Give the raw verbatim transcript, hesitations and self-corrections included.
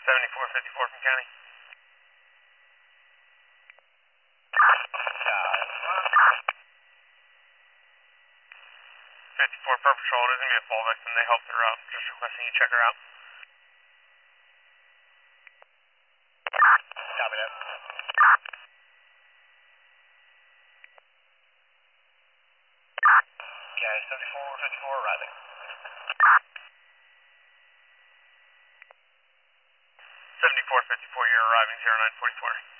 seventy-four fifty-four from county. fifty-four per patrol, there's going to be a fall victim. They helped her out. Just requesting you check her out. Copy that. Okay, seventy-four fifty-four arriving. seventy-four fifty-four, you're arriving, zero nine forty-four.